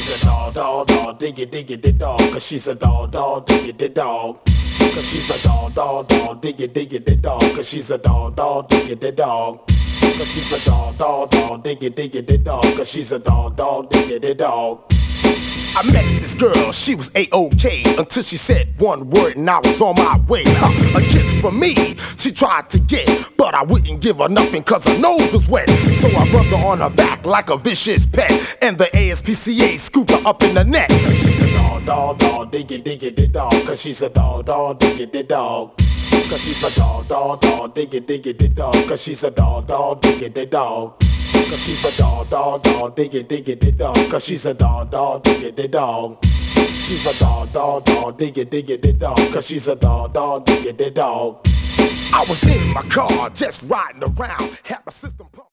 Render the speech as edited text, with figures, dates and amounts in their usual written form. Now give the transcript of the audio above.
she's a dog, dog, dog, diggy, diggy, the dog. Cause she's a dog, dog, diggy, the dog. Cause she's a dog, dog, dog, diggy, diggy, the dog. Cause she's a dog, dog, diggy, the dog. Cause she's a dog, dog, dog, diggy, diggy, the dog. Cause she's a dog, dog, diggy, the dog. I met this girl, she was A-OK until she said one word and I was on my way. A kiss from me, she tried to get, but I wouldn't give her nothing cause her nose was wet. So I rubbed her on her back like a vicious pet, and the ASPCA scooped her up in the neck. Cause she's a dog, dog, dog, diggy, diggy, the dog. Cause she's a dog, dog, diggy, the dog. Cause she's a dog, dog, dog, diggy, diggy, the dog. Cause she's a dog, dog, diggy, the dog. Cause she's a dog, dog, dog, diggy, diggy, the dog. Cause she's a dog, dog, diggy, the dog. She's a dog, dog, dog, diggy, diggy, the dog. Cause she's a dog, dog, diggy, the dog. I was in my car, just riding around.